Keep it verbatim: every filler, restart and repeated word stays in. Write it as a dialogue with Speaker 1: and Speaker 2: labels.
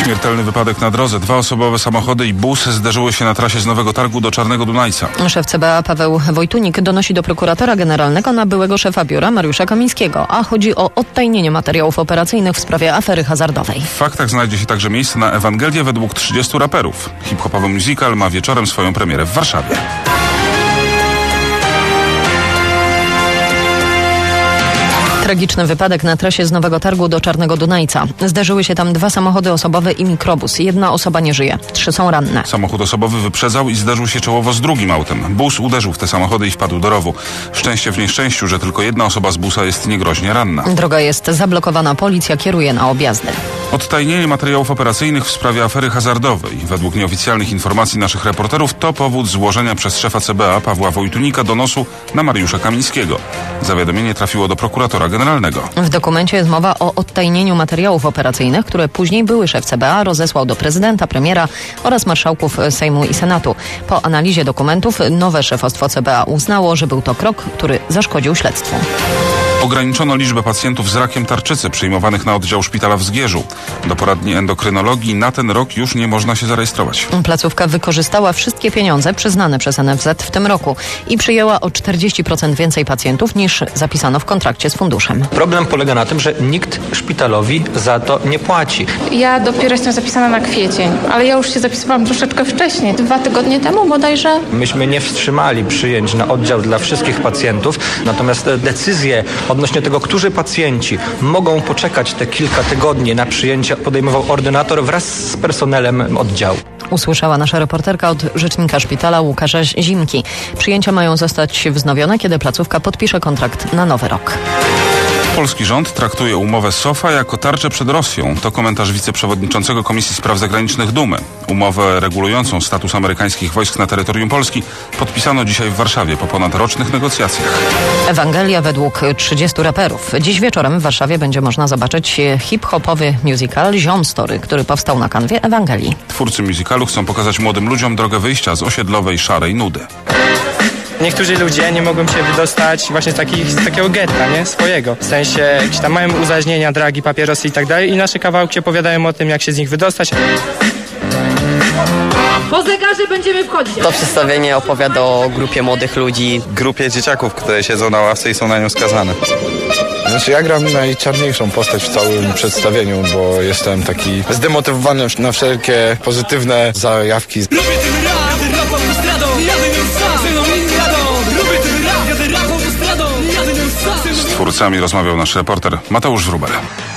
Speaker 1: Śmiertelny wypadek na drodze. Dwa osobowe samochody i bus zderzyły się na trasie z Nowego Targu do Czarnego Dunajca.
Speaker 2: Szef C B A Paweł Wojtunik donosi do prokuratora generalnego na byłego szefa biura Mariusza Kamińskiego, a chodzi o odtajnienie materiałów operacyjnych w sprawie afery hazardowej.
Speaker 1: W faktach znajdzie się także miejsce na Ewangelię według trzydziestu raperów. Hip-hopowy musical ma wieczorem swoją premierę w Warszawie.
Speaker 2: Tragiczny wypadek na trasie z Nowego Targu do Czarnego Dunajca. Zdarzyły się tam dwa samochody osobowe i mikrobus. Jedna osoba nie żyje. Trzy są ranne.
Speaker 1: Samochód osobowy wyprzedzał i zderzył się czołowo z drugim autem. Bus uderzył w te samochody i wpadł do rowu. Szczęście w nieszczęściu, że tylko jedna osoba z busa jest niegroźnie ranna.
Speaker 2: Droga jest zablokowana. Policja kieruje na objazdy.
Speaker 1: Odtajnienie materiałów operacyjnych w sprawie afery hazardowej. Według nieoficjalnych informacji naszych reporterów to powód złożenia przez szefa C B A Pawła Wojtunika donosu na Mariusza Kamińskiego. Zawiadomienie trafiło do prokuratora generalnego.
Speaker 2: W dokumencie jest mowa o odtajnieniu materiałów operacyjnych, które później były szef C B A rozesłał do prezydenta, premiera oraz marszałków Sejmu i Senatu. Po analizie dokumentów nowe szefostwo C B A uznało, że był to krok, który zaszkodził śledztwu.
Speaker 1: Ograniczono liczbę pacjentów z rakiem tarczycy przyjmowanych na oddział szpitala w Zgierzu. Do poradni endokrynologii na ten rok już nie można się zarejestrować.
Speaker 2: Placówka wykorzystała wszystkie pieniądze przyznane przez N F Z w tym roku i przyjęła o czterdzieści procent więcej pacjentów niż zapisano w kontrakcie z funduszem.
Speaker 3: Problem polega na tym, że nikt szpitalowi za to nie płaci.
Speaker 4: Ja dopiero jestem zapisana na kwiecień, ale ja już się zapisywałam troszeczkę wcześniej, dwa tygodnie temu bodajże.
Speaker 3: Myśmy nie wstrzymali przyjęć na oddział dla wszystkich pacjentów, natomiast decyzje odnośnie tego, którzy pacjenci mogą poczekać te kilka tygodni na przyjęcie, podejmował ordynator wraz z personelem oddziału.
Speaker 2: Usłyszała nasza reporterka od rzecznika szpitala Łukasza Zimki. Przyjęcia mają zostać wznowione, kiedy placówka podpisze kontrakt na nowy rok.
Speaker 1: Polski rząd traktuje umowę SOFA jako tarczę przed Rosją. To komentarz wiceprzewodniczącego Komisji Spraw Zagranicznych Dumy. Umowę regulującą status amerykańskich wojsk na terytorium Polski podpisano dzisiaj w Warszawie po ponadrocznych negocjacjach.
Speaker 2: Ewangelia według trzydziestu raperów. Dziś wieczorem w Warszawie będzie można zobaczyć hip-hopowy musical Ziom Story, który powstał na kanwie Ewangelii.
Speaker 1: Twórcy musicalu chcą pokazać młodym ludziom drogę wyjścia z osiedlowej, szarej nudy.
Speaker 5: Niektórzy ludzie nie mogą się wydostać właśnie z, takich, z takiego getta, nie? Swojego. W sensie jakieś tam mają uzależnienia, dragi, papierosy i tak dalej i nasze kawałki opowiadają o tym, jak się z nich wydostać.
Speaker 6: Po zegarze będziemy wchodzić.
Speaker 7: To przedstawienie opowiada o grupie młodych ludzi.
Speaker 8: Grupie dzieciaków, które siedzą na ławce i są na nią skazane.
Speaker 9: Znaczy ja gram najczarniejszą postać w całym przedstawieniu, bo jestem taki zdemotywowany na wszelkie pozytywne zajawki.
Speaker 1: Z twórcami rozmawiał nasz reporter Mateusz Wróbel.